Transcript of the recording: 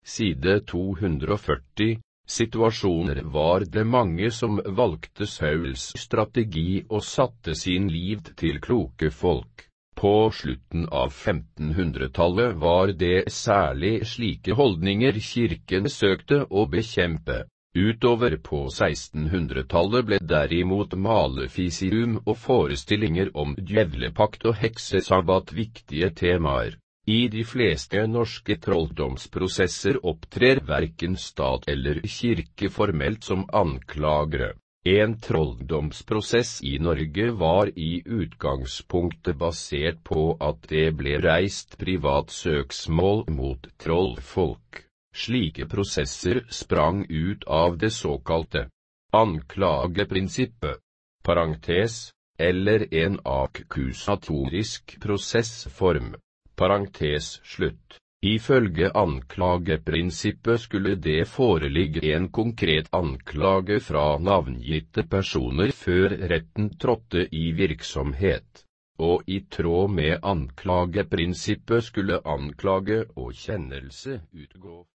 Side 240. Situasjoner var det mange som valgte Sauls strategi og satte sin lit til kloke folk. På slutten av 1500-tallet var det særlig slike holdninger kirken søkte å bekjempe. Utover på 1600-tallet ble derimot malefisium og forestillinger om djevlepakt og heksesabbat viktige temaer. I de fleste norske trolldomsprosesser opptrer hverken stat eller kirke formelt som anklagere. En trolldomsprosess i Norge var i utgangspunktet basert på at det ble reist privat søksmål mot trollfolk. Slike prosesser sprang ut av det såkalte anklageprinsippet, parentes, eller en akkusatorisk prosessform. Parentes slutt. Ifølge anklageprinsippet skulle det foreligge en konkret anklage fra navngitte personer før retten trådte i virksomhet. Og i tråd med anklageprinsippet skulle anklage og kjennelse utgå.